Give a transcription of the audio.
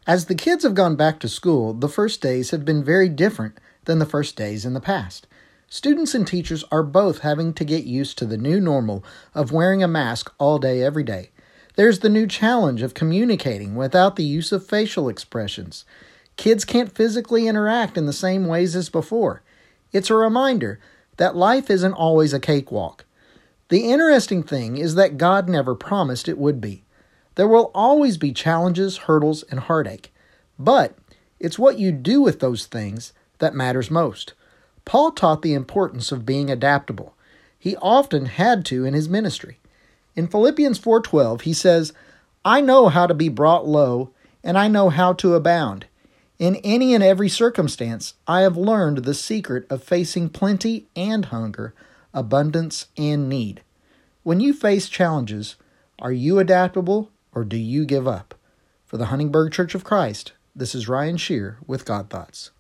As the kids have gone back to school, the first days have been very different than the first days in the past. Students and teachers are both having to get used to the new normal of wearing a mask all day, every day. There's the new challenge of communicating without the use of facial expressions. Kids can't physically interact in the same ways as before. It's a reminder that life isn't always a cakewalk. The interesting thing is that God never promised it would be. There will always be challenges, hurdles, and heartache. But it's what you do with those things that matters most. Paul taught the importance of being adaptable. He often had to in his ministry. In Philippians 4:12, he says, "I know how to be brought low, and I know how to abound. In any and every circumstance, I have learned the secret of facing plenty and hunger, abundance and need." When you face challenges, are you adaptable or do you give up? For the Huntingburg Church of Christ, this is Ryan Shear with God Thoughts.